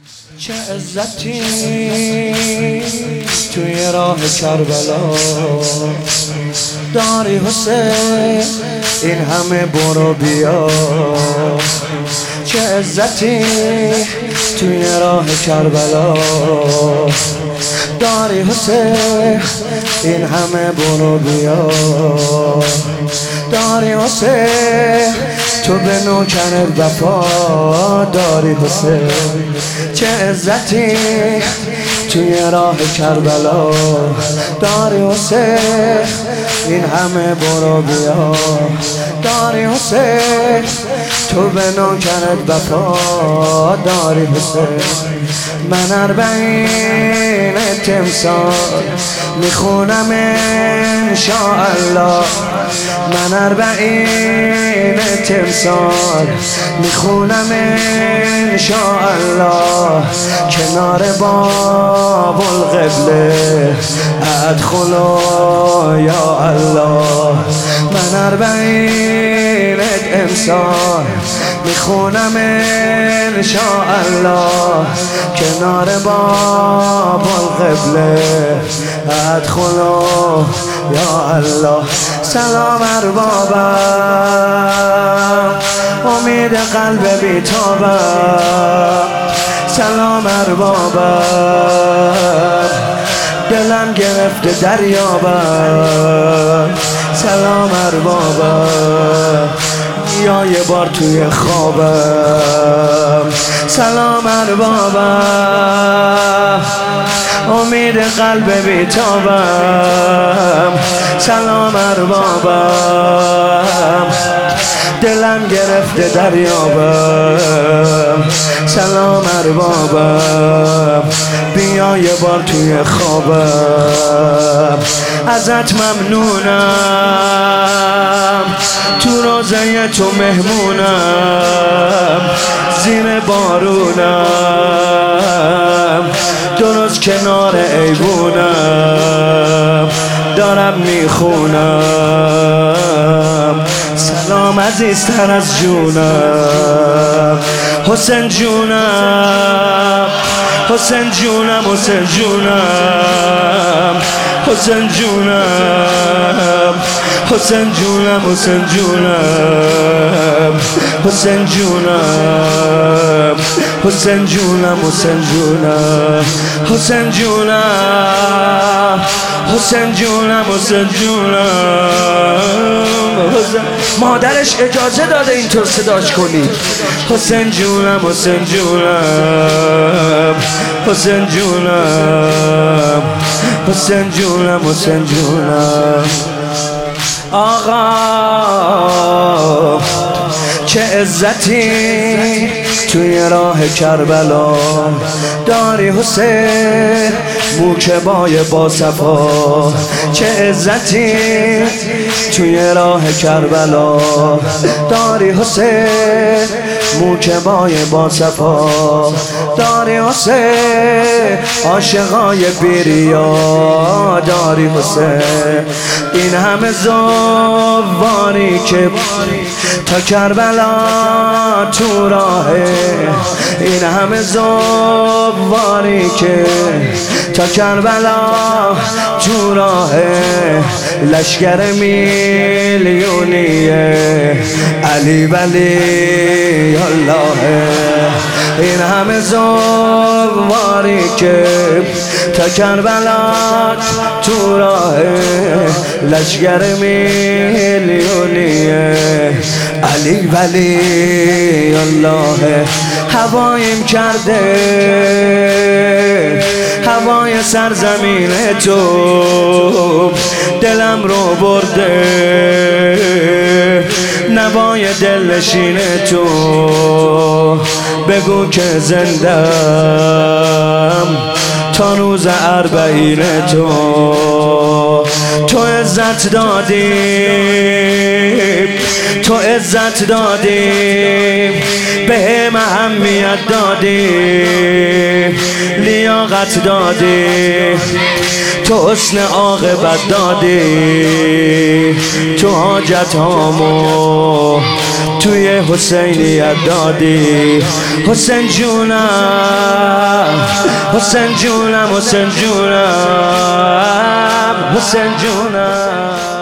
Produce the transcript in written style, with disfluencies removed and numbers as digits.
چه عزتی توی راه کربلا داری حسین، این همه برو بیا. چه عزتی توی راه کربلا داری حسین، این همه برو بیا. داری حسین، تو به نوکرت وفا داری حسین. چه عزتی توی راه کربلا داری حسین، این همه برو بیا. داری حسین، تو به نوکرت وفا داری حسین. من 40 تمثال میخونم انشاءالله. من 40 تمثال میخونم انشاءالله. کنار باب القبله ادخلوا یا الله. من 40 امسال میخونم انشاءالله. کنار باب القبله ادخلوا یا الله. سلام اربابم، امید قلب بیتابم. سلام اربابم، دلم گرفته دریابم. سلام اربابم، یا یه بار توی خوابم. سلام اربابم، امید قلب بیتابم. سلام اربابم، دلم گرفته دریابم. سلام اربابم، بیا یه بار توی خوابم. ازت ممنونم، تو روزه تو مهمونم. زیر بارونم، درست کنار ایوونم، دارم میخونم. سلام عزیزتر از جونم، حسین جونم، حسین جونم، حسین جونم، حسین جونم، حسین جونم، حسین جونم، حسین جونم، حسین جونم، حسین جونم، حسین جونم، حسین جونم، حسین جونم. مادرش اجازه داده اینطور صداش کنی. حسین جونم، حسین جونم، حسین جونم، حسین جونم، حسین جونم. آقا چه عزتی توی راه کربلا داری حسین، موکبای با صفا. چه عزتی توی راه کربلا داری حسین، موکبای با صفا داری حسین. عاشقای بیریا داری حسین، این همه زواری که تا کربلا تو راهه. این همه زواری که تا کربلا تو راهه. لشکر میلیونیه علی ولی الله. این همه زواری که تا کربلا تو راهه. لشکر میلیونیه علی ولی الله. هوایم کرده هوای سرزمین تو، دلم رو برده نوای دلنشین تو. بگو که زندم تا روز 40 تو. تو عزت دادی، تو عزت دادی، به اهمیت دادی، لیاقت دادی، تو حسن عاقبت دادی. تو حاجت هامو توی حسینیت دادی. حسین جونم، حسین جونم حسین جونم حسین جونم